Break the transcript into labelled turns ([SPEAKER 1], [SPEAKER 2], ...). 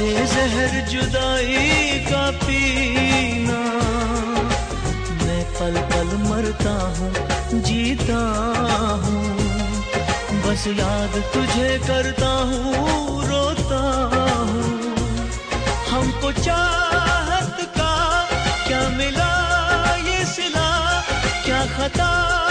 [SPEAKER 1] ये जहर जुदाई का पीना, मैं पल पल मरता हूँ जीता हूँ, बस याद तुझे करता हूँ रोता हूँ। हमको चाहत का क्या मिला ये सिला, क्या खता